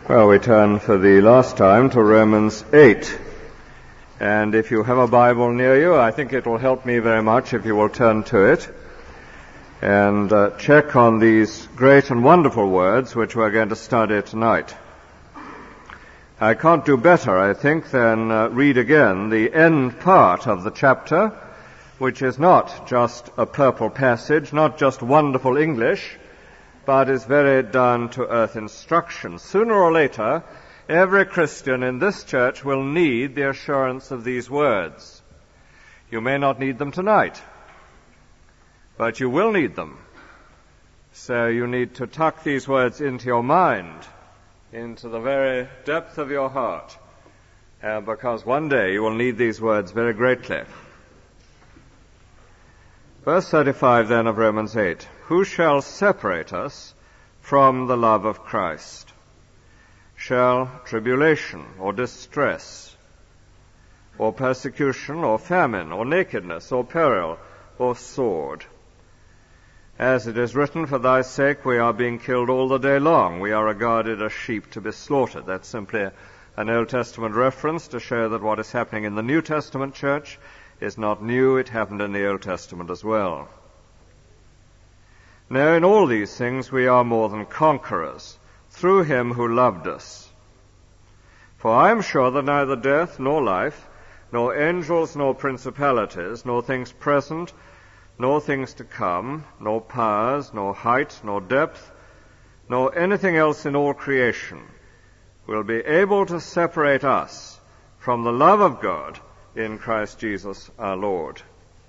Well, we turn for the last time to Romans 8. And if you have a Bible near you, I think it will help me very much if you will turn to it and check on these great and wonderful words which we're going to study tonight. I can't do better, I think, than read again the end part of the chapter, which is not just a purple passage, not just wonderful English, but is very down-to-earth instruction. Sooner or later, every Christian in this church will need the assurance of these words. You may not need them tonight, but you will need them. So you need to tuck these words into your mind, into the very depth of your heart, because one day you will need these words very greatly. Verse 35 then of Romans 8. Who shall separate us from the love of Christ? Shall tribulation or distress or persecution or famine or nakedness or peril or sword? As it is written, for thy sake we are being killed all the day long. We are regarded as sheep to be slaughtered. That's simply an Old Testament reference to show that what is happening in the New Testament church is not new. It happened in the Old Testament as well. Now, in all these things we are more than conquerors, through him who loved us. For I am sure that neither death nor life, nor angels nor principalities, nor things present, nor things to come, nor powers, nor height, nor depth, nor anything else in all creation will be able to separate us from the love of God in Christ Jesus our Lord.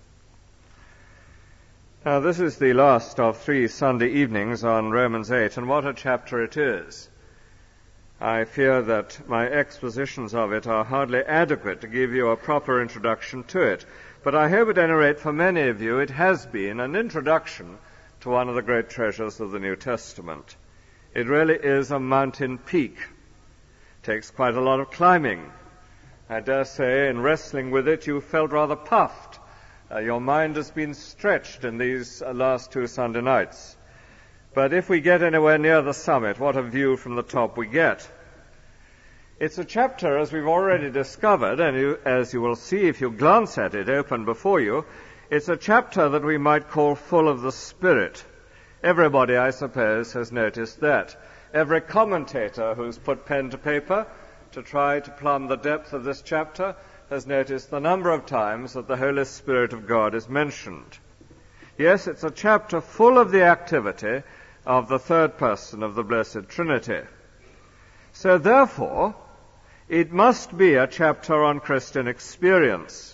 Now, this is the last of 3 Sunday evenings on Romans 8, and what a chapter it is. I fear that my expositions of it are hardly adequate to give you a proper introduction to it, but I hope at any rate for many of you it has been an introduction to one of the great treasures of the New Testament. It really is a mountain peak. It takes quite a lot of climbing. I dare say in wrestling with it you felt rather puffed. Your mind has been stretched in these last 2 Sunday nights. But if we get anywhere near the summit, what a view from the top we get. It's a chapter, as we've already discovered, and as you will see if you glance at it open before you, it's a chapter that we might call full of the Spirit. Everybody, I suppose, has noticed that. Every commentator who's put pen to paper to try to plumb the depth of this chapter has noticed the number of times that the Holy Spirit of God is mentioned. Yes, it's a chapter full of the activity of the third person of the Blessed Trinity. So therefore, it must be a chapter on Christian experience.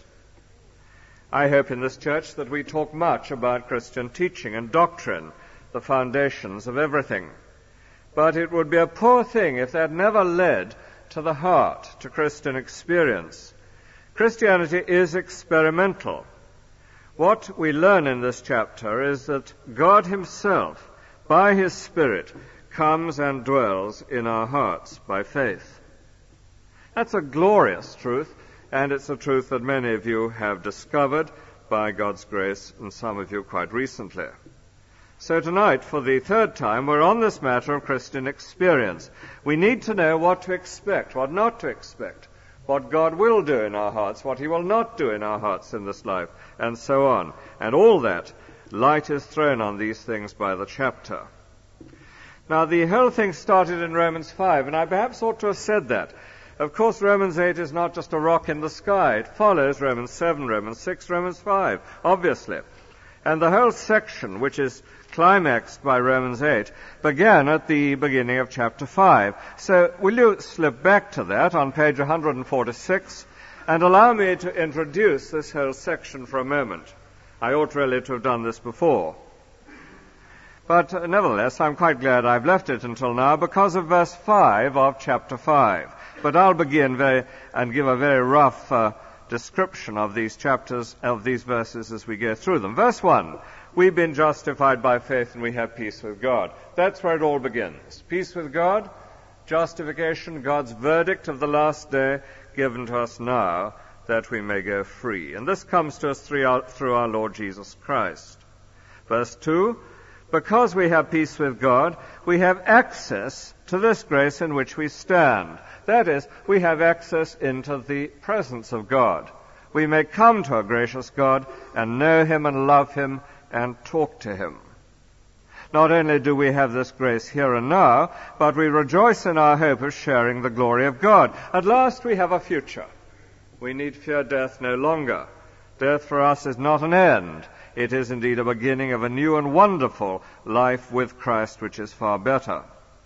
I hope in this church that we talk much about Christian teaching and doctrine, the foundations of everything. But it would be a poor thing if that never led to the heart, to Christian experience. Christianity is experimental. What we learn in this chapter is that God himself, by his Spirit, comes and dwells in our hearts by faith. That's a glorious truth, and it's a truth that many of you have discovered by God's grace, and some of you quite recently. So tonight, for the third time, we're on this matter of Christian experience. We need to know what to expect, what not to expect, what God will do in our hearts, what he will not do in our hearts in this life, and so on. And all that, light is thrown on these things by the chapter. Now, the whole thing started in Romans 5, and I perhaps ought to have said that. Of course, Romans 8 is not just a rock in the sky. It follows Romans 7, Romans 6, Romans 5, obviously. And the whole section, which is climaxed by Romans 8, began at the beginning of chapter 5. So will you slip back to that on page 146 and allow me to introduce this whole section for a moment. I ought really to have done this before. But nevertheless, I'm quite glad I've left it until now because of verse 5 of chapter 5. But I'll begin and give a very rough description of these chapters, of these verses as we go through them. Verse 1, we've been justified by faith and we have peace with God. That's where it all begins. Peace with God, justification, God's verdict of the last day given to us now that we may go free. And this comes to us through our Lord Jesus Christ. Verse 2, Because we have peace with God, we have access to this grace in which we stand. That is, we have access into the presence of God. We may come to a gracious God and know Him and love Him and talk to Him. Not only do we have this grace here and now, but we rejoice in our hope of sharing the glory of God. At last we have a future. We need fear death no longer. Death for us is not an end. It is indeed a beginning of a new and wonderful life with Christ, which is far better.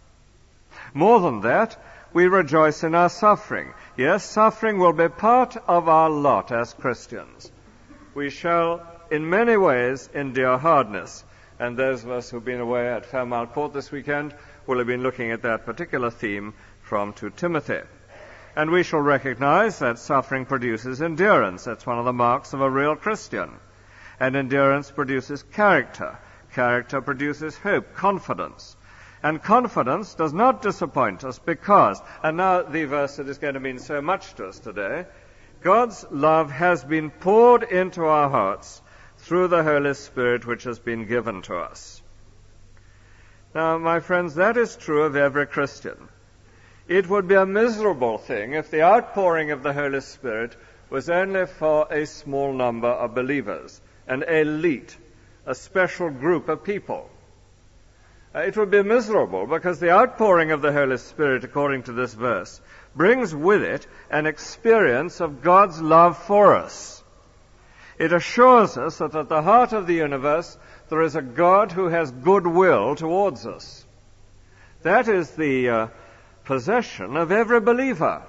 More than that, we rejoice in our suffering. Yes, suffering will be part of our lot as Christians. We shall, in many ways, endure hardness. And those of us who've been away at Fairmount Court this weekend will have been looking at that particular theme from 2 Timothy. And we shall recognize that suffering produces endurance. That's one of the marks of a real Christian. And endurance produces character. Character produces hope, confidence. And confidence does not disappoint us because, and now the verse that is going to mean so much to us today, God's love has been poured into our hearts through the Holy Spirit which has been given to us. Now, my friends, that is true of every Christian. It would be a miserable thing if the outpouring of the Holy Spirit was only for a small number of believers, an elite, a special group of people. It would be miserable because the outpouring of the Holy Spirit, according to this verse, brings with it an experience of God's love for us. It assures us that at the heart of the universe there is a God who has goodwill towards us. That is the possession of every believer.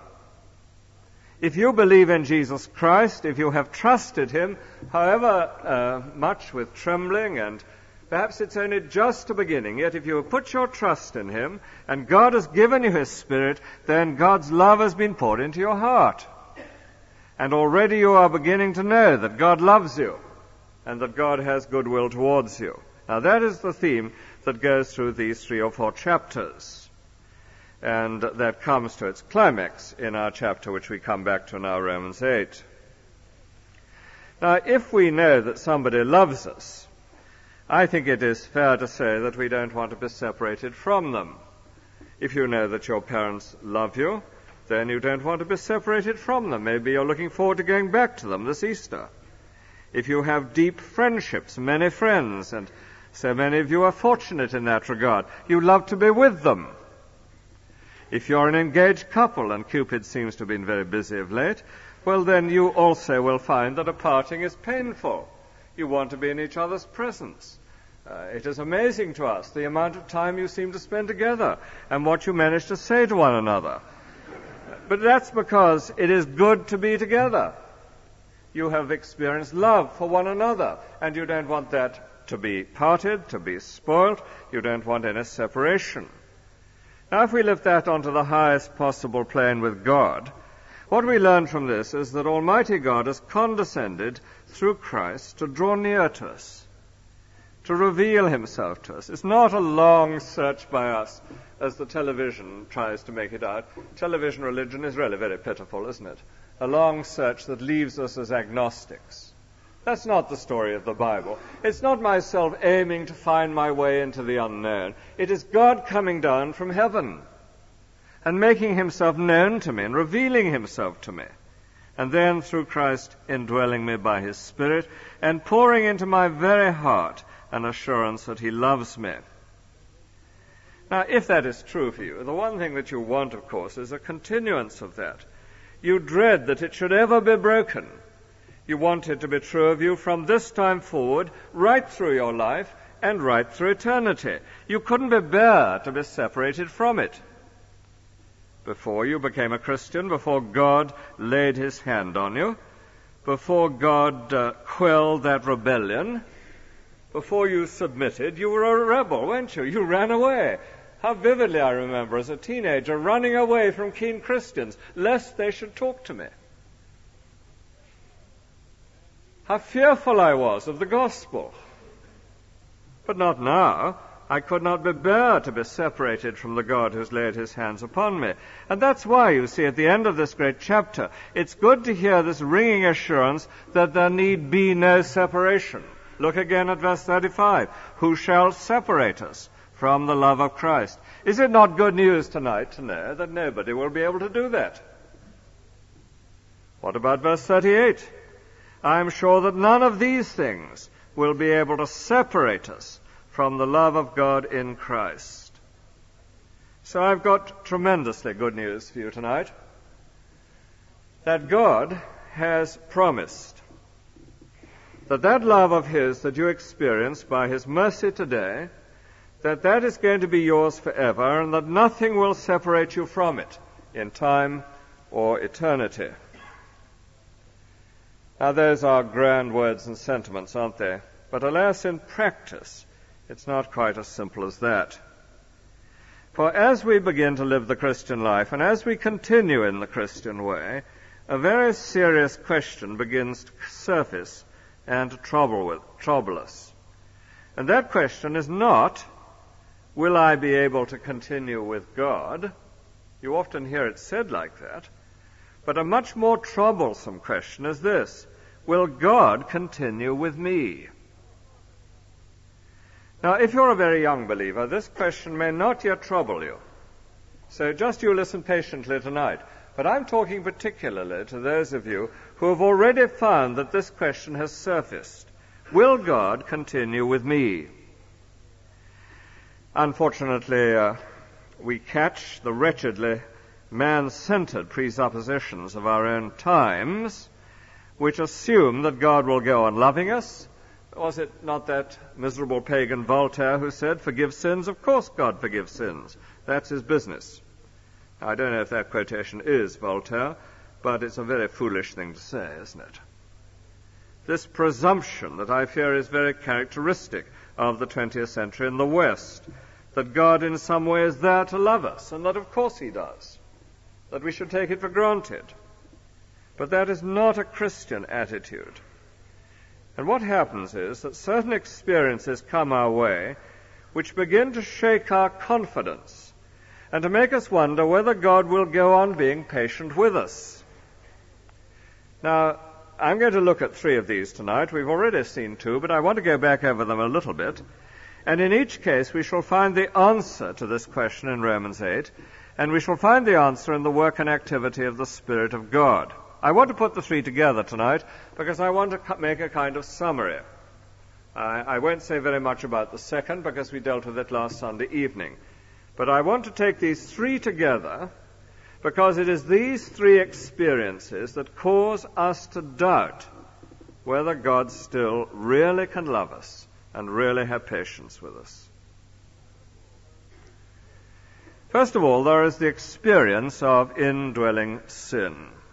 If you believe in Jesus Christ, if you have trusted Him, however much with trembling, and perhaps it's only just a beginning, yet if you have put your trust in Him, and God has given you His Spirit, then God's love has been poured into your heart. And already you are beginning to know that God loves you, and that God has goodwill towards you. Now that is the theme that goes through these 3 or 4 chapters. And that comes to its climax in our chapter, which we come back to now, Romans 8. Now, if we know that somebody loves us, I think it is fair to say that we don't want to be separated from them. If you know that your parents love you, then you don't want to be separated from them. Maybe you're looking forward to going back to them this Easter. If you have deep friendships, many friends, and so many of you are fortunate in that regard, you love to be with them. If you're an engaged couple, and Cupid seems to have been very busy of late, well then you also will find that a parting is painful. You want to be in each other's presence. It is amazing to us the amount of time you seem to spend together and what you manage to say to one another. But that's because it is good to be together. You have experienced love for one another, and you don't want that to be parted, to be spoilt. You don't want any separation. Now, if we lift that onto the highest possible plane with God, what we learn from this is that Almighty God has condescended through Christ to draw near to us, to reveal Himself to us. It's not a long search by us, as the television tries to make it out. Television religion is really very pitiful, isn't it? A long search that leaves us as agnostics. That's not the story of the Bible. It's not myself aiming to find my way into the unknown. It is God coming down from heaven and making Himself known to me and revealing Himself to me. And then through Christ indwelling me by His Spirit and pouring into my very heart an assurance that He loves me. Now, if that is true for you, the one thing that you want, of course, is a continuance of that. You dread that it should ever be broken. You want it to be true of you from this time forward, right through your life, and right through eternity. You couldn't bear to be separated from it. Before you became a Christian, before God laid His hand on you, before God quelled that rebellion, before you submitted, you were a rebel, weren't you? You ran away. How vividly I remember as a teenager running away from keen Christians, lest they should talk to me. How fearful I was of the gospel. But not now. I could not bear to be separated from the God who's laid His hands upon me. And that's why, you see, at the end of this great chapter, it's good to hear this ringing assurance that there need be no separation. Look again at verse 35. Who shall separate us from the love of Christ? Is it not good news tonight to know that nobody will be able to do that? What about verse 38? I am sure that none of these things will be able to separate us from the love of God in Christ. So I've got tremendously good news for you tonight. That God has promised that love of His that you experience by His mercy today, that is going to be yours forever, and that nothing will separate you from it in time or eternity. Now, those are grand words and sentiments, aren't they? But alas, in practice, it's not quite as simple as that. For as we begin to live the Christian life, and as we continue in the Christian way, a very serious question begins to surface and to trouble us. And that question is not, will I be able to continue with God? You often hear it said like that. But a much more troublesome question is this: will God continue with me? Now, if you're a very young believer, this question may not yet trouble you. So just you listen patiently tonight. But I'm talking particularly to those of you who have already found that this question has surfaced. Will God continue with me? Unfortunately, we catch the wretchedly man-centered presuppositions of our own times, which assume that God will go on loving us. Was it not that miserable pagan Voltaire who said, forgive sins? Of course God forgives sins. That's His business. I don't know if that quotation is Voltaire, but it's a very foolish thing to say, isn't it? This presumption that I fear is very characteristic of the 20th century in the West, that God in some way is there to love us, and that of course He does, that we should take it for granted. But that is not a Christian attitude. And what happens is that certain experiences come our way which begin to shake our confidence and to make us wonder whether God will go on being patient with us. Now, I'm going to look at 3 of these tonight. We've already seen 2, but I want to go back over them a little bit. And in each case, we shall find the answer to this question in Romans 8, and we shall find the answer in the work and activity of the Spirit of God. I want to put the 3 together tonight because I want to make a kind of summary. I won't say very much about the second because we dealt with it last Sunday evening. But I want to take these 3 together because it is these 3 experiences that cause us to doubt whether God still really can love us and really have patience with us. First of all, there is the experience of indwelling sin.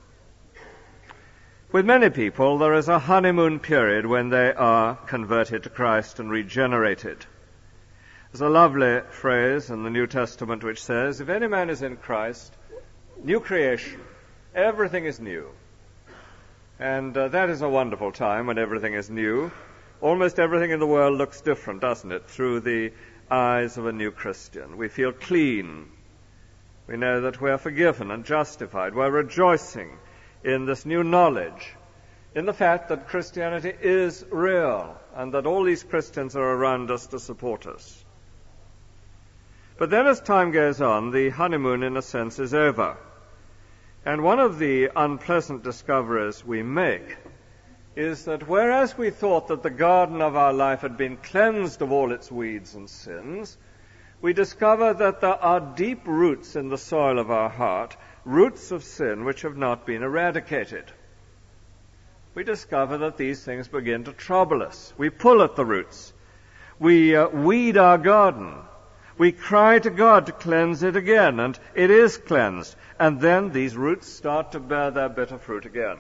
With many people, there is a honeymoon period when they are converted to Christ and regenerated. There's a lovely phrase in the New Testament which says, if any man is in Christ, new creation, everything is new. And that is a wonderful time when everything is new. Almost everything in the world looks different, doesn't it, through the eyes of a new Christian. We feel clean. We know that we are forgiven and justified. We're rejoicing in this new knowledge, in the fact that Christianity is real and that all these Christians are around us to support us. But then as time goes on, the honeymoon, in a sense, is over. And one of the unpleasant discoveries we make is that whereas we thought that the garden of our life had been cleansed of all its weeds and sins, we discover that there are deep roots in the soil of our heart, roots of sin which have not been eradicated. We discover that these things begin to trouble us. We pull at the roots. We weed our garden. We cry to God to cleanse it again, and it is cleansed. And then these roots start to bear their bitter fruit again.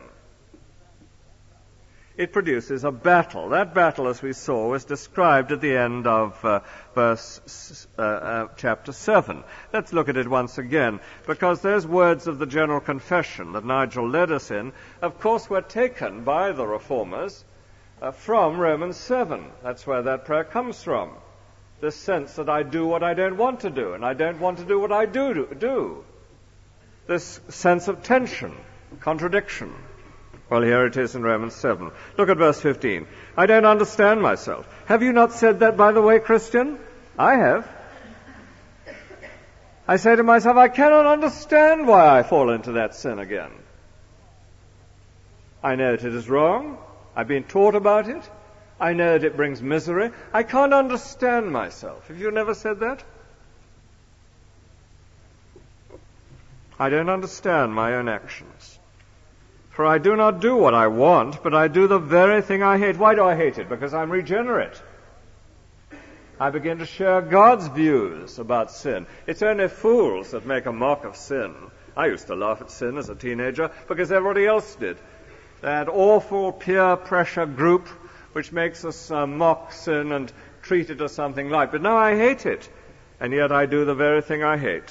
It produces a battle. That battle, as we saw, was described at the end of chapter 7. Let's look at it once again, because those words of the general confession that Nigel led us in, of course, were taken by the Reformers from Romans 7. That's where that prayer comes from. This sense that I do what I don't want to do, and I don't want to do what I do. This sense of tension, contradiction. Well, here it is in Romans 7. Look at verse 15. I don't understand myself. Have you not said that, by the way, Christian? I have. I say to myself, I cannot understand why I fall into that sin again. I know that it is wrong. I've been taught about it. I know that it brings misery. I can't understand myself. Have you never said that? I don't understand my own actions. For I do not do what I want, but I do the very thing I hate. Why do I hate it? Because I'm regenerate. I begin to share God's views about sin. It's only fools that make a mock of sin. I used to laugh at sin as a teenager because everybody else did. That awful peer pressure group which makes us mock sin and treat it as something light. But now I hate it, and yet I do the very thing I hate.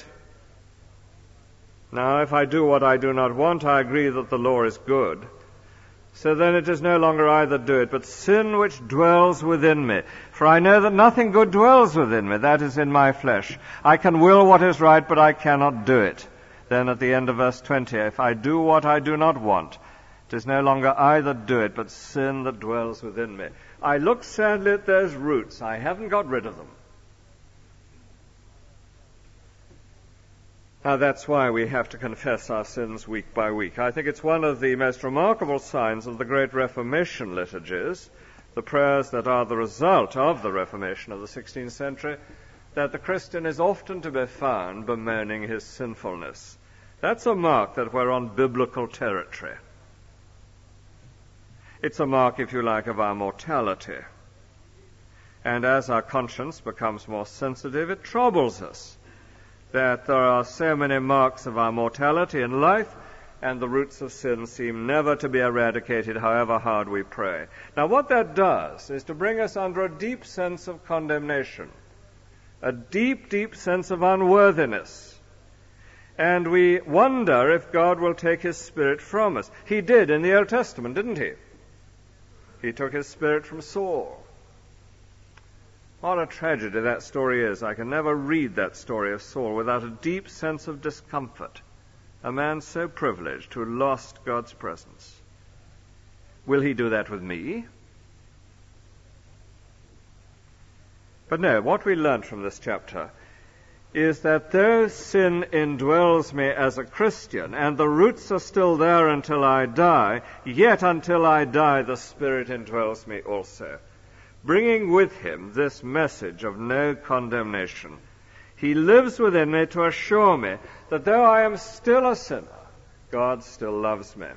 Now, if I do what I do not want, I agree that the law is good. So then it is no longer I that do it, but sin which dwells within me. For I know that nothing good dwells within me, that is in my flesh. I can will what is right, but I cannot do it. Then at the end of verse 20, if I do what I do not want, it is no longer I that do it, but sin that dwells within me. I look sadly at those roots. I haven't got rid of them. Now, that's why we have to confess our sins week by week. I think it's one of the most remarkable signs of the great Reformation liturgies, the prayers that are the result of the Reformation of the 16th century, that the Christian is often to be found bemoaning his sinfulness. That's a mark that we're on biblical territory. It's a mark, if you like, of our mortality. And as our conscience becomes more sensitive, it troubles us that there are so many marks of our mortality in life, and the roots of sin seem never to be eradicated, however hard we pray. Now, what that does is to bring us under a deep sense of condemnation, a deep, deep sense of unworthiness. And we wonder if God will take his Spirit from us. He did in the Old Testament, didn't he? He took his Spirit from Saul. What a tragedy that story is. I can never read that story of Saul without a deep sense of discomfort. A man so privileged who lost God's presence. Will he do that with me? But no, what we learned from this chapter is that though sin indwells me as a Christian, and the roots are still there until I die, yet until I die the Spirit indwells me also, bringing with him this message of no condemnation. He lives within me to assure me that though I am still a sinner, God still loves me.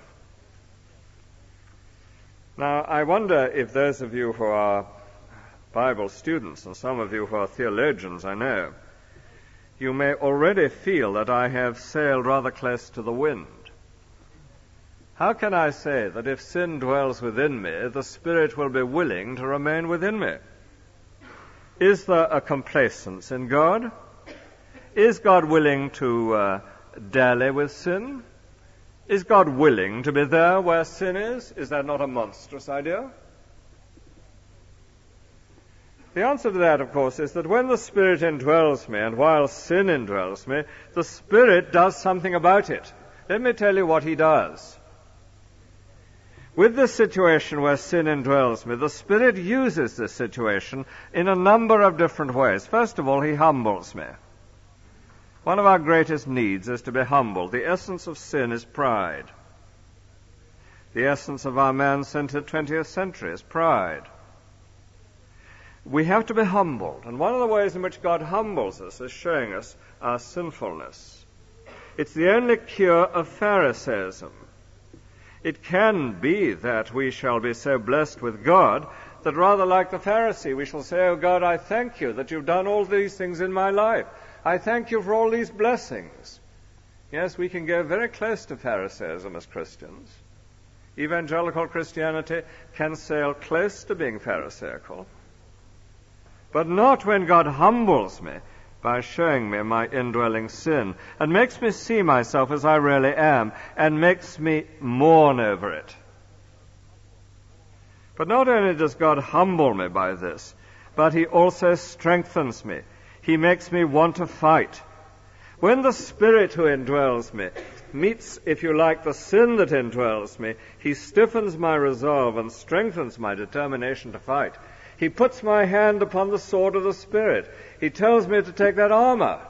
Now, I wonder if those of you who are Bible students, and some of you who are theologians, I know, you may already feel that I have sailed rather close to the wind. How can I say that if sin dwells within me, the Spirit will be willing to remain within me? Is there a complacence in God? Is God willing to dally with sin? Is God willing to be there where sin is? Is that not a monstrous idea? The answer to that, of course, is that when the Spirit indwells me, and while sin indwells me, the Spirit does something about it. Let me tell you what he does. With this situation where sin indwells me, the Spirit uses this situation in a number of different ways. First of all, he humbles me. One of our greatest needs is to be humbled. The essence of sin is pride. The essence of our man-centered 20th century is pride. We have to be humbled, and one of the ways in which God humbles us is showing us our sinfulness. It's the only cure of Pharisaism. It can be that we shall be so blessed with God that rather like the Pharisee, we shall say, "Oh God, I thank you that you've done all these things in my life. I thank you for all these blessings." Yes, we can go very close to Pharisaism as Christians. Evangelical Christianity can sail close to being Pharisaical, but not when God humbles me by showing me my indwelling sin and makes me see myself as I really am and makes me mourn over it. But not only does God humble me by this, but he also strengthens me. He makes me want to fight. When the Spirit who indwells me meets, if you like, the sin that indwells me, he stiffens my resolve and strengthens my determination to fight. He puts my hand upon the sword of the Spirit. He tells me to take that armor.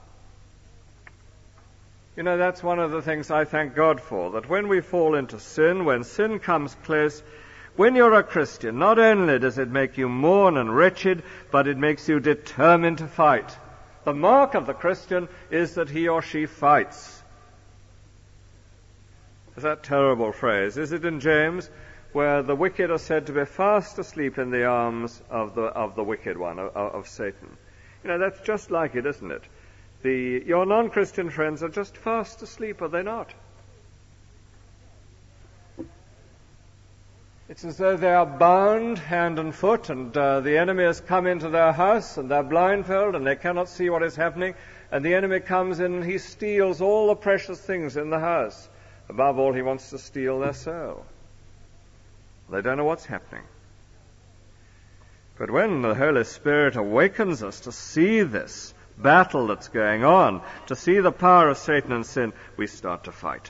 You know, that's one of the things I thank God for, that when we fall into sin, when sin comes close, when you're a Christian, not only does it make you mourn and wretched, but it makes you determined to fight. The mark of the Christian is that he or she fights. Is that terrible phrase? Is it in James, where the wicked are said to be fast asleep in the arms of the wicked one, of Satan? You know, that's just like it, isn't it? Your non-Christian friends are just fast asleep, are they not? It's as though they are bound hand and foot, and the enemy has come into their house, and they're blindfolded, and they cannot see what is happening, and the enemy comes in and he steals all the precious things in the house. Above all, he wants to steal their soul. They don't know what's happening. But when the Holy Spirit awakens us to see this battle that's going on, to see the power of Satan and sin, we start to fight.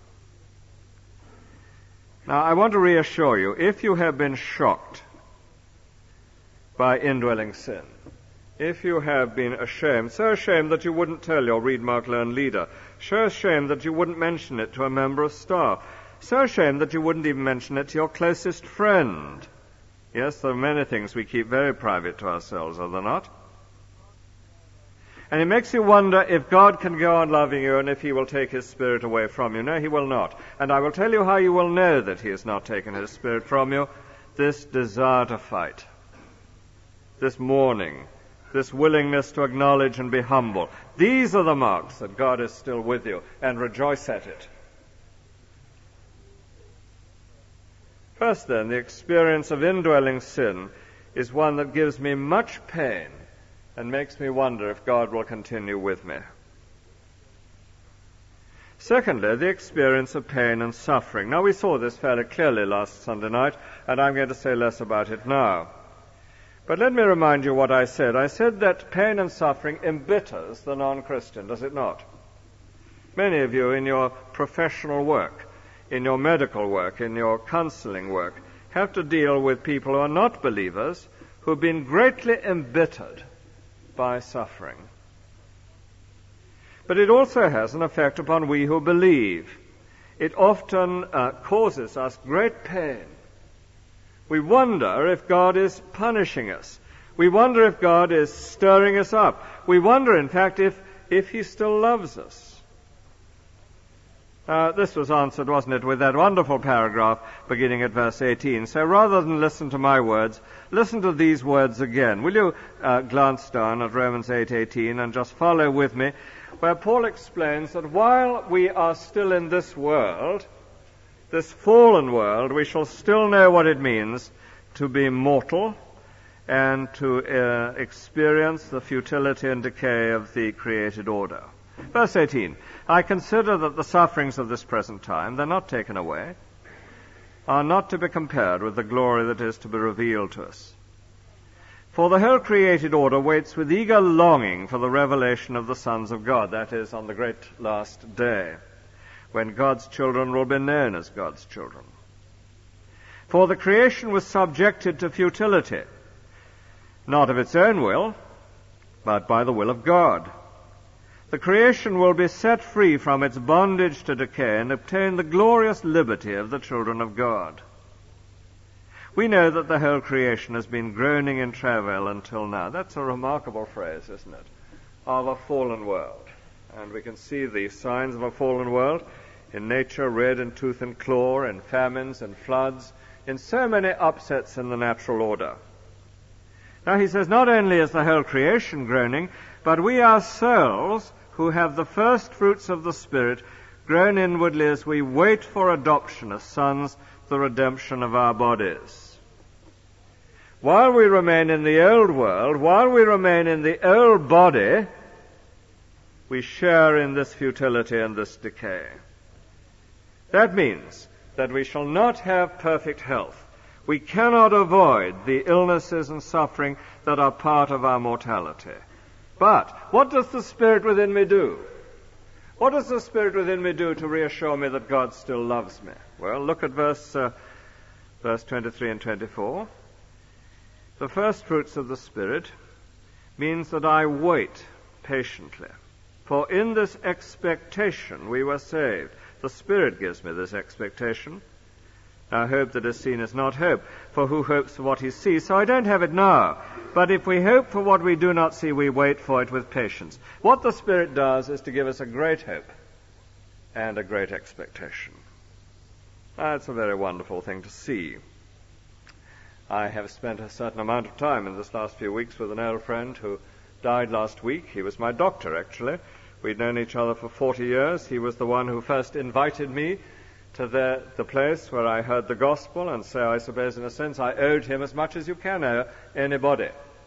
Now, I want to reassure you, if you have been shocked by indwelling sin, if you have been ashamed, so ashamed that you wouldn't tell your Read, Mark, Learn leader, so ashamed that you wouldn't mention it to a member of staff, so ashamed that you wouldn't even mention it to your closest friend. Yes, there are many things we keep very private to ourselves, are there not? And it makes you wonder if God can go on loving you and if he will take his Spirit away from you. No, he will not. And I will tell you how you will know that he has not taken his Spirit from you. This desire to fight, this mourning, this willingness to acknowledge and be humble. These are the marks that God is still with you, and rejoice at it. First then, the experience of indwelling sin is one that gives me much pain and makes me wonder if God will continue with me. Secondly, the experience of pain and suffering. Now, we saw this fairly clearly last Sunday night, and I'm going to say less about it now. But let me remind you what I said. I said that pain and suffering embitters the non-Christian, does it not? Many of you in your professional work, in your medical work, in your counseling work, have to deal with people who are not believers, who have been greatly embittered by suffering. But it also has an effect upon we who believe. It often causes us great pain. We wonder if God is punishing us. We wonder if God is stirring us up. We wonder, in fact, if he still loves us. This was answered, wasn't it, with that wonderful paragraph beginning at verse 18. So rather than listen to my words, listen to these words again. Will you glance down at Romans 8:18 and just follow with me, where Paul explains that while we are still in this world, this fallen world, we shall still know what it means to be mortal and to experience the futility and decay of the created order. Verse 18, I consider that the sufferings of this present time, they're not taken away, are not to be compared with the glory that is to be revealed to us. For the whole created order waits with eager longing for the revelation of the sons of God, that is, on the great last day, when God's children will be known as God's children. For the creation was subjected to futility, not of its own will, but by the will of God. The creation will be set free from its bondage to decay and obtain the glorious liberty of the children of God. We know that the whole creation has been groaning in travail until now. That's a remarkable phrase, isn't it? Of a fallen world. And we can see the signs of a fallen world in nature, red in tooth and claw, in famines and floods, in so many upsets in the natural order. Now he says, not only is the whole creation groaning, but we ourselves, who have the first fruits of the Spirit, groan inwardly as we wait for adoption as sons, the redemption of our bodies. While we remain in the old world, while we remain in the old body, we share in this futility and this decay. That means that we shall not have perfect health. We cannot avoid the illnesses and suffering that are part of our mortality. But what does the Spirit within me do? What does the Spirit within me do to reassure me that God still loves me? Well, look at verse 23 and 24. The first fruits of the Spirit means that I wait patiently. For in this expectation we were saved. The Spirit gives me this expectation. Now hope that is seen is not hope, for who hopes for what he sees? So I don't have it now. But if we hope for what we do not see, we wait for it with patience. What the Spirit does is to give us a great hope and a great expectation. That's a very wonderful thing to see. I have spent a certain amount of time in this last few weeks with an old friend who died last week. He was my doctor, actually. We'd known each other for 40 years. He was the one who first invited me to the place where I heard the gospel, and so I suppose in a sense I owed him as much as you can owe anybody.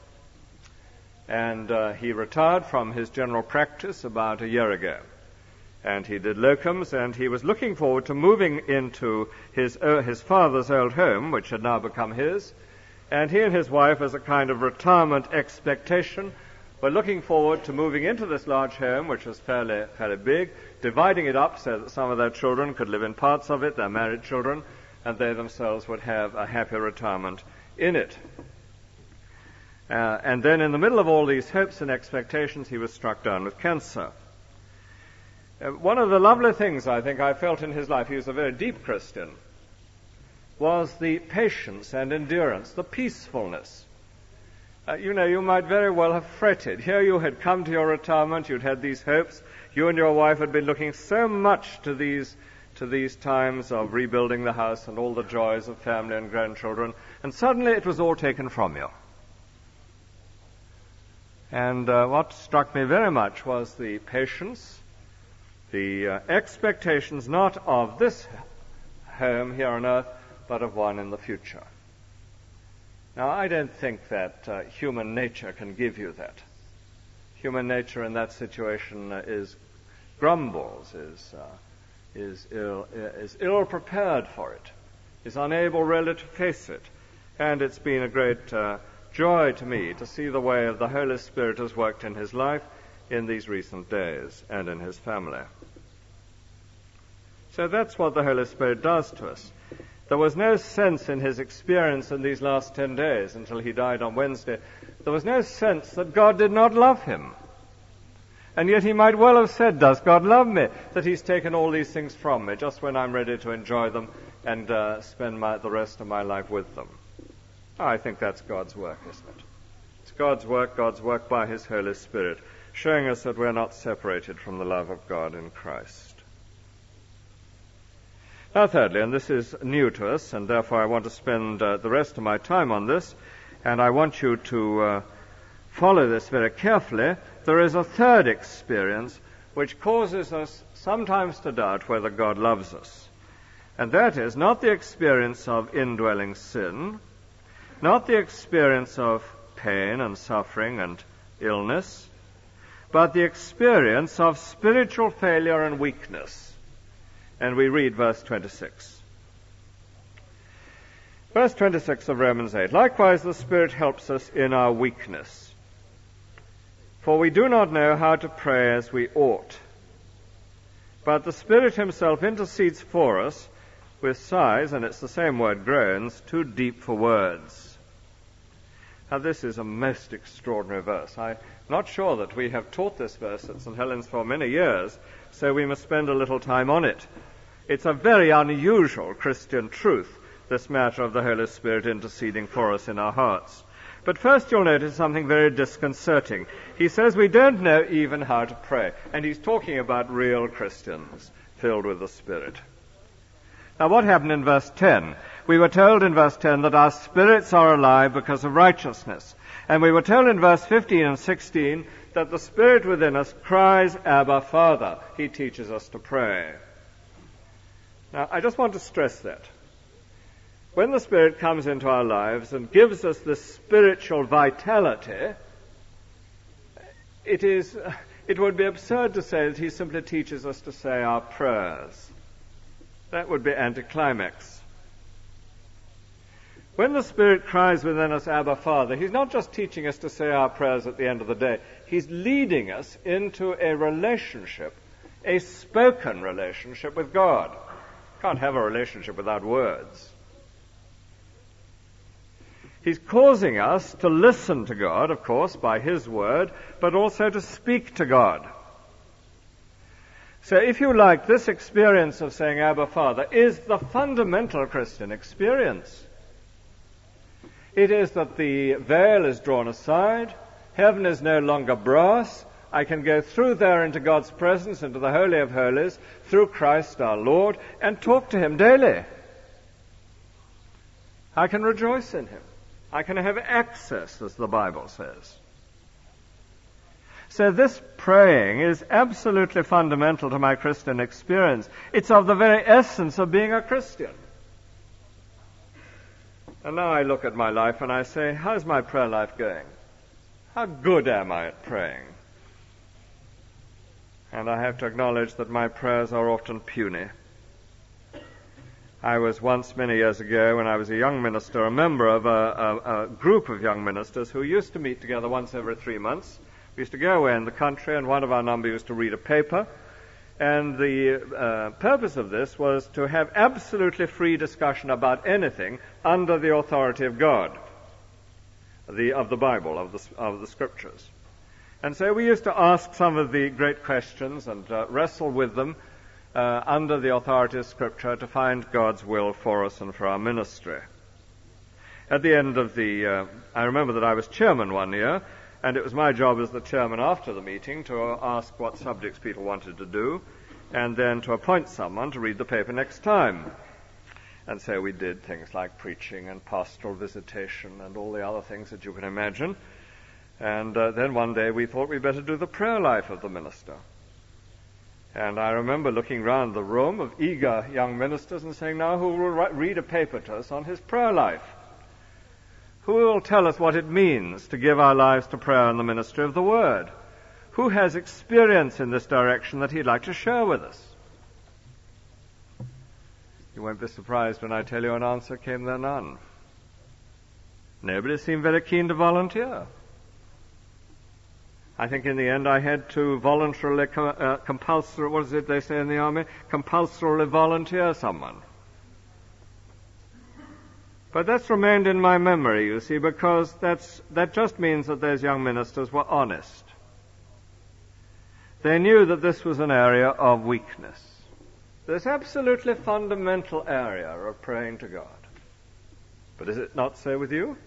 And he retired from his general practice about a year ago. And he did locums, and he was looking forward to moving into his father's old home, which had now become his. And he and his wife, as a kind of retirement expectation, were looking forward to moving into this large home, which was fairly big, dividing it up so that some of their children could live in parts of it, their married children, and they themselves would have a happy retirement in it. And then in the middle of all these hopes and expectations, he was struck down with cancer. One of the lovely things I think I felt in his life, he was a very deep Christian, was the patience and endurance, the peacefulness. You might very well have fretted. Here you had come to your retirement, you'd had these hopes, you and your wife had been looking so much to these times of rebuilding the house and all the joys of family and grandchildren, and suddenly it was all taken from you. And what struck me very much was the patience, the expectations not of this home here on earth, but of one in the future. Now, I don't think that human nature can give you that. Human nature in that situation grumbles, is ill prepared for it, is unable really to face it. And it's been a great joy to me to see the way of the Holy Spirit has worked in his life in these recent days and in his family. So that's what the Holy Spirit does to us. There was no sense in his experience in these last 10 days until he died on Wednesday. There was no sense that God did not love him. And yet he might well have said, does God love me? That he's taken all these things from me just when I'm ready to enjoy them and spend the rest of my life with them. I think that's God's work, isn't it? It's God's work by his Holy Spirit, showing us that we're not separated from the love of God in Christ. Now, thirdly, and this is new to us, and therefore I want to spend the rest of my time on this, and I want you to follow this very carefully. There is a third experience which causes us sometimes to doubt whether God loves us. And that is not the experience of indwelling sin, not the experience of pain and suffering and illness, but the experience of spiritual failure and weakness. And we read verse 26. Verse 26 of Romans 8. Likewise, the Spirit helps us in our weakness. For we do not know how to pray as we ought. But the Spirit himself intercedes for us with sighs, and it's the same word, groans, too deep for words. Now, this is a most extraordinary verse. I'm not sure that we have taught this verse at St. Helens for many years, so we must spend a little time on it. It's a very unusual Christian truth, this matter of the Holy Spirit interceding for us in our hearts. But first you'll notice something very disconcerting. He says we don't know even how to pray, and he's talking about real Christians filled with the Spirit. Now, what happened in verse 10? We were told in verse 10 that our spirits are alive because of righteousness. And we were told in verse 15 and 16 that the Spirit within us cries, Abba, Father. He teaches us to pray. Now, I just want to stress that. When the Spirit comes into our lives and gives us this spiritual vitality, it would be absurd to say that he simply teaches us to say our prayers. That would be anticlimax. When the Spirit cries within us, Abba, Father, he's not just teaching us to say our prayers at the end of the day. He's leading us into a relationship, a spoken relationship with God. Can't have a relationship without words. He's causing us to listen to God, of course, by His Word, but also to speak to God. So if you like, this experience of saying Abba Father is the fundamental Christian experience. It is that the veil is drawn aside, heaven is no longer brass, I can go through there into God's presence, into the Holy of Holies, through Christ our Lord, and talk to Him daily. I can rejoice in Him. I can have access, as the Bible says. So this praying is absolutely fundamental to my Christian experience. It's of the very essence of being a Christian. And now I look at my life and I say, how's my prayer life going? How good am I at praying? And I have to acknowledge that my prayers are often puny. I was once, many years ago, when I was a young minister, a member of a group of young ministers who used to meet together once every 3 months. We used to go away in the country, and one of our number used to read a paper. And the purpose of this was to have absolutely free discussion about anything under the authority of God, of the Bible, of the Scriptures. And so we used to ask some of the great questions and wrestle with them under the authority of Scripture to find God's will for us and for our ministry. At the end of I remember that I was chairman one year, and it was my job as the chairman after the meeting to ask what subjects people wanted to do, and then to appoint someone to read the paper next time. And so we did things like preaching and pastoral visitation and all the other things that you can imagine. And then one day we thought we'd better do the prayer life of the minister. And I remember looking round the room of eager young ministers and saying, now who will read a paper to us on his prayer life? Who will tell us what it means to give our lives to prayer and the ministry of the Word? Who has experience in this direction that he'd like to share with us? You won't be surprised when I tell you an answer came there none. Nobody seemed very keen to volunteer. I think in the end I had to voluntarily, compulsorily, what is it they say in the army? Compulsorily volunteer someone. But that's remained in my memory, you see, because that just means that those young ministers were honest. They knew that this was an area of weakness. This absolutely fundamental area of praying to God. But is it not so with you?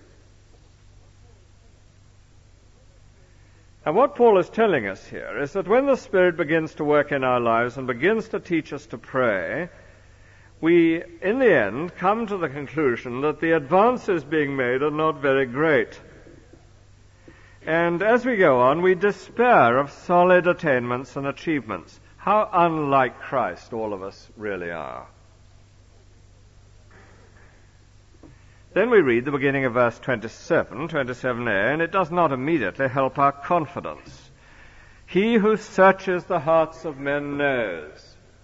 And what Paul is telling us here is that when the Spirit begins to work in our lives and begins to teach us to pray, we, in the end, come to the conclusion that the advances being made are not very great. And as we go on, we despair of solid attainments and achievements. How unlike Christ all of us really are. Then we read the beginning of verse 27a, and it does not immediately help our confidence. He who searches the hearts of men knows.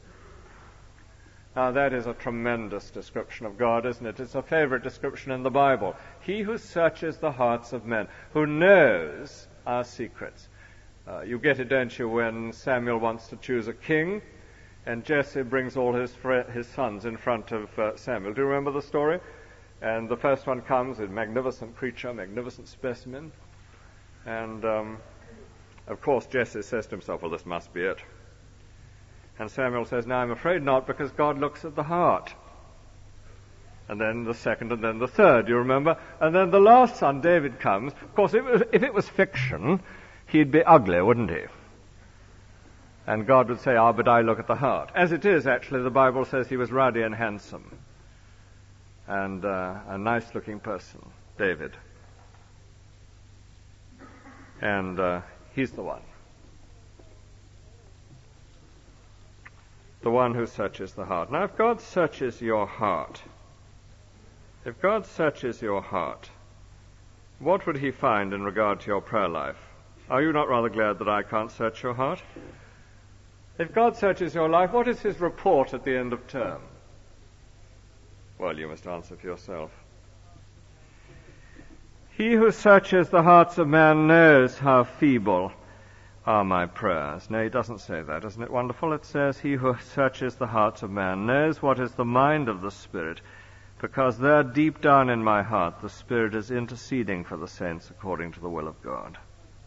Now that is a tremendous description of God, isn't it? It's a favorite description in the Bible. He who searches the hearts of men, who knows our secrets. You get it, don't you, when Samuel wants to choose a king, and Jesse brings all his sons in front of Samuel. Do you remember the story? And the first one comes, a magnificent creature, magnificent specimen. And, of course, Jesse says to himself, well, this must be it. And Samuel says, no, I'm afraid not, because God looks at the heart. And then the second, and then the third, you remember? And then the last son, David, comes. Of course, if it was fiction, he'd be ugly, wouldn't he? And God would say, but I look at the heart. As it is, actually, the Bible says he was ruddy and handsome. And a nice-looking person, David. And he's the one. The one who searches the heart. Now, if God searches your heart, what would he find in regard to your prayer life? Are you not rather glad that I can't search your heart? If God searches your life, what is his report at the end of term? Well, you must answer for yourself. He who searches the hearts of man knows how feeble are my prayers. No, he doesn't say that. Isn't it wonderful? It says, he who searches the hearts of man knows what is the mind of the Spirit, because there deep down in my heart the Spirit is interceding for the saints according to the will of God.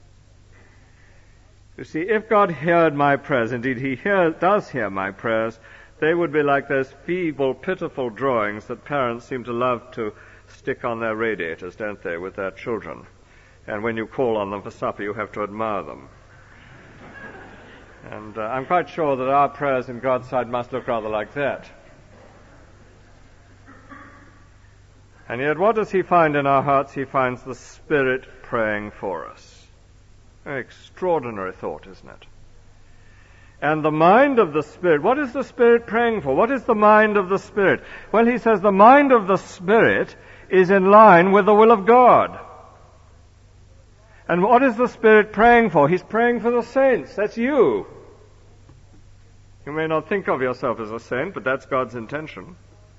You see, if God heard my prayers, indeed he does hear my prayers, they would be like those feeble, pitiful drawings that parents seem to love to stick on their radiators, don't they, with their children. And when you call on them for supper, you have to admire them. And I'm quite sure that our prayers in God's sight must look rather like that. And yet, what does he find in our hearts? He finds the Spirit praying for us. An extraordinary thought, isn't it? And the mind of the Spirit, what is the Spirit praying for? What is the mind of the Spirit? Well, he says the mind of the Spirit is in line with the will of God. And what is the Spirit praying for? He's praying for the saints. That's you. You may not think of yourself as a saint, but that's God's intention.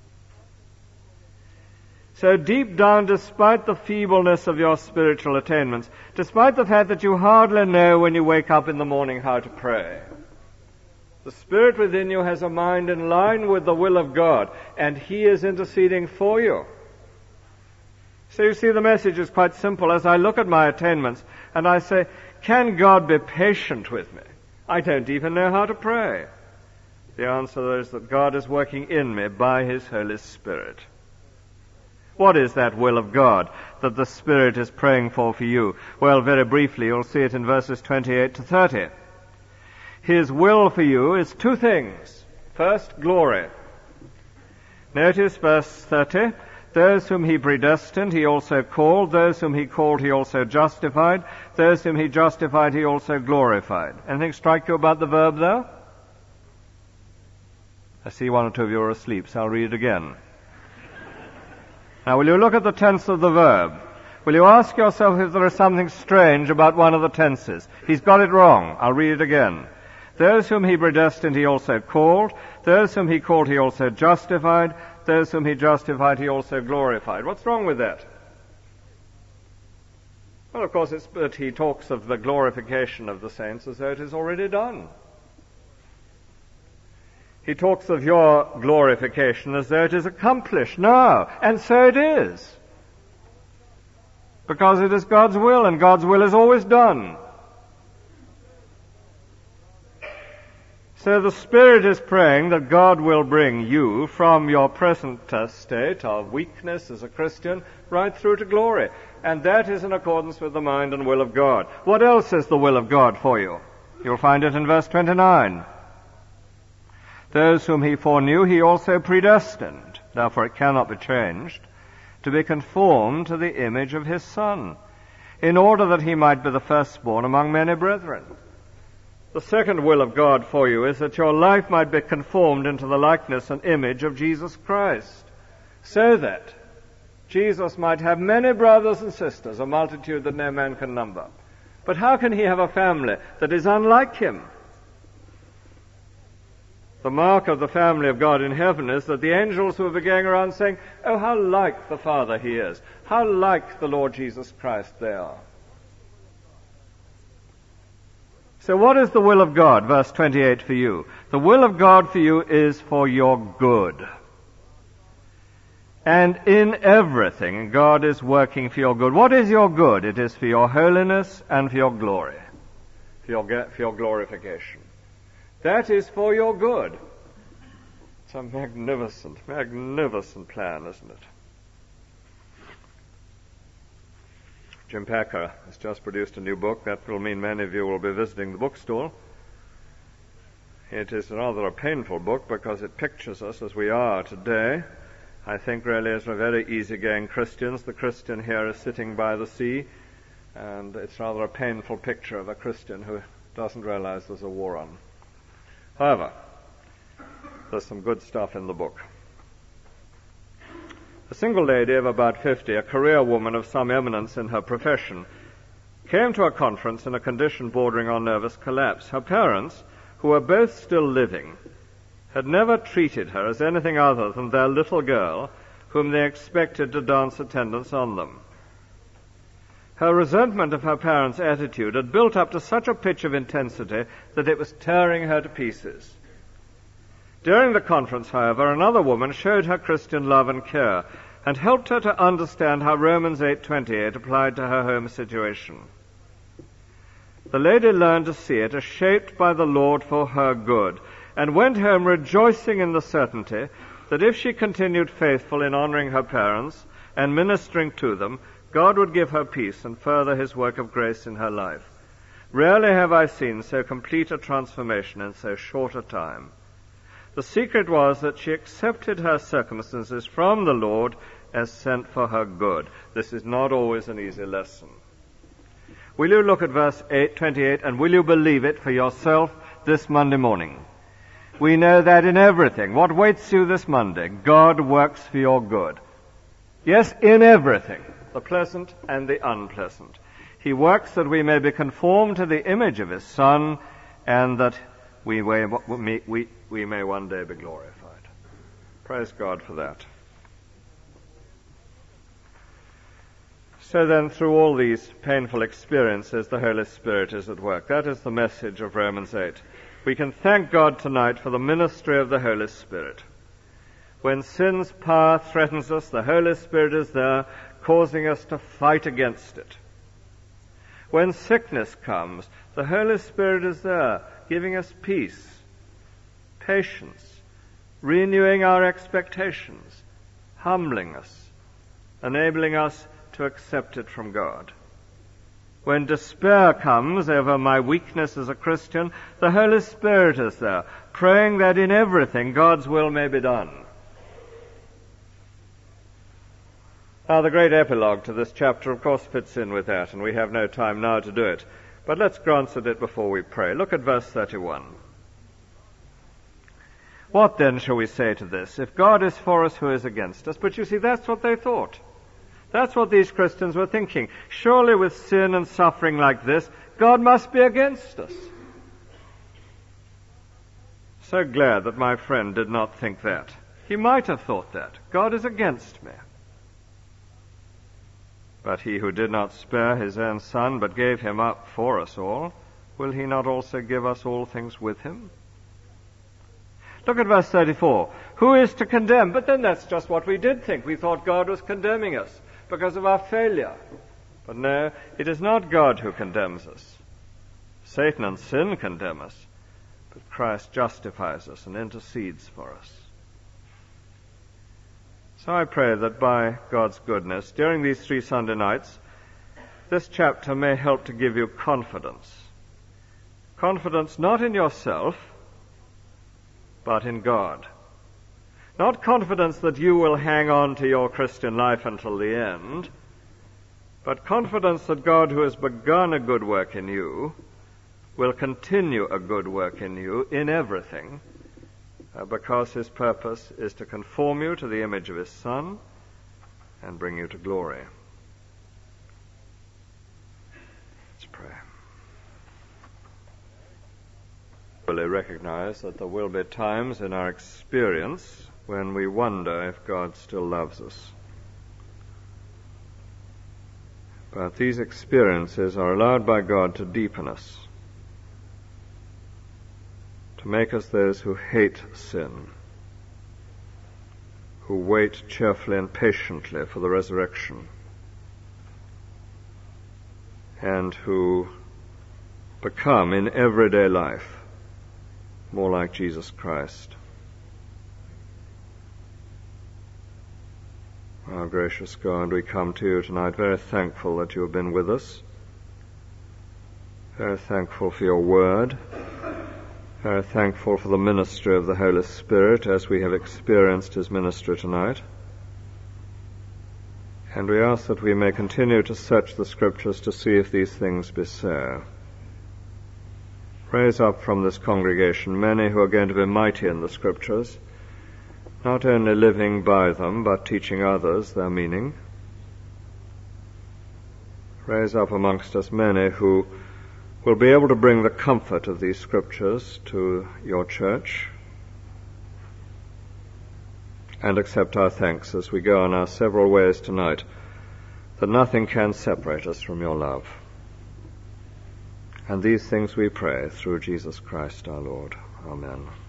So deep down, despite the feebleness of your spiritual attainments, despite the fact that you hardly know when you wake up in the morning how to pray, the Spirit within you has a mind in line with the will of God, and He is interceding for you. So you see, the message is quite simple. As I look at my attainments and I say, can God be patient with me? I don't even know how to pray. The answer is that God is working in me by His Holy Spirit. What is that will of God that the Spirit is praying for you? Well, very briefly, you'll see it in verses 28 to 30. His will for you is two things. First, glory. Notice verse 30. Those whom He predestined, He also called. Those whom He called, He also justified. Those whom He justified, He also glorified. Anything strike you about the verb there? I see one or two of you are asleep, so I'll read it again. Now, will you look at the tense of the verb? Will you ask yourself if there is something strange about one of the tenses? He's got it wrong. I'll read it again. Those whom He predestined, He also called. Those whom He called, He also justified. Those whom He justified, He also glorified. What's wrong with that? Well, of course, it's that he talks of the glorification of the saints as though it is already done. He talks of your glorification as though it is accomplished. No, and so it is. Because it is God's will, and God's will is always done. So the Spirit is praying that God will bring you from your present state of weakness as a Christian right through to glory. And that is in accordance with the mind and will of God. What else is the will of God for you? You'll find it in verse 29. Those whom He foreknew, He also predestined, therefore it cannot be changed, to be conformed to the image of His Son, in order that He might be the firstborn among many brethren. The second will of God for you is that your life might be conformed into the likeness and image of Jesus Christ, so that Jesus might have many brothers and sisters, a multitude that no man can number. But how can He have a family that is unlike Him? The mark of the family of God in heaven is that the angels will be going around saying, oh, how like the Father He is. How like the Lord Jesus Christ they are. So what is the will of God? Verse 28 for you. The will of God for you is for your good. And in everything, God is working for your good. What is your good? It is for your holiness and for your glory, for your glorification. That is for your good. It's a magnificent, magnificent plan, isn't it? Jim Packer has just produced a new book. That will mean many of you will be visiting the bookstore. It is rather a painful book because it pictures us as we are today. I think really as we're very easygoing Christians. The Christian here is sitting by the sea, and it's rather a painful picture of a Christian who doesn't realize there's a war on. However, there's some good stuff in the book. A single lady of about 50, a career woman of some eminence in her profession, came to a conference in a condition bordering on nervous collapse. Her parents, who were both still living, had never treated her as anything other than their little girl, whom they expected to dance attendance on them. Her resentment of her parents' attitude had built up to such a pitch of intensity that it was tearing her to pieces. During the conference, however, another woman showed her Christian love and care and helped her to understand how Romans 8:28 applied to her home situation. The lady learned to see it as shaped by the Lord for her good, and went home rejoicing in the certainty that if she continued faithful in honoring her parents and ministering to them, God would give her peace and further his work of grace in her life. Rarely have I seen so complete a transformation in so short a time. The secret was that she accepted her circumstances from the Lord as sent for her good. This is not always an easy lesson. Will you look at verse 28, and will you believe it for yourself this Monday morning? We know that in everything, what waits you this Monday, God works for your good. Yes, in everything, the pleasant and the unpleasant. He works that we may be conformed to the image of his Son, and that we may one day be glorified. Praise God for that. So then, through all these painful experiences, the Holy Spirit is at work. That is the message of Romans 8. We can thank God tonight for the ministry of the Holy Spirit. When sin's power threatens us, the Holy Spirit is there, causing us to fight against it. When sickness comes, the Holy Spirit is there, giving us peace, patience, renewing our expectations, humbling us, enabling us to accept it from God. When despair comes over my weakness as a Christian, the Holy Spirit is there, praying that in everything God's will may be done. Now, the great epilogue to this chapter, of course, fits in with that, and we have no time now to do it. But let's glance at it before we pray. Look at verse 31. What then shall we say to this? If God is for us, who is against us? But you see, that's what they thought. That's what these Christians were thinking. Surely with sin and suffering like this, God must be against us. So glad that my friend did not think that. He might have thought that. God is against me. But he who did not spare his own Son, but gave him up for us all, will he not also give us all things with him? Look at verse 34. Who is to condemn? But then that's just what we did think. We thought God was condemning us because of our failure. But no, it is not God who condemns us. Satan and sin condemn us, but Christ justifies us and intercedes for us. So I pray that by God's goodness, during these 3 Sunday nights, this chapter may help to give you confidence. Confidence not in yourself, but in God. Not confidence that you will hang on to your Christian life until the end, but confidence that God, who has begun a good work in you, will continue a good work in you in everything, because his purpose is to conform you to the image of his Son and bring you to glory. Let's pray. We recognize that there will be times in our experience when we wonder if God still loves us. But these experiences are allowed by God to deepen us, to make us those who hate sin, who wait cheerfully and patiently for the resurrection, and who become in everyday life more like Jesus Christ. Our gracious God, we come to you tonight very thankful that you have been with us, very thankful for your word, very thankful for the ministry of the Holy Spirit as we have experienced his ministry tonight. And we ask that we may continue to search the Scriptures to see if these things be so. Raise up from this congregation many who are going to be mighty in the Scriptures, not only living by them, but teaching others their meaning. Raise up amongst us many who will be able to bring the comfort of these Scriptures to your church, and accept our thanks as we go on our several ways tonight, that nothing can separate us from your love. And these things we pray through Jesus Christ our Lord. Amen.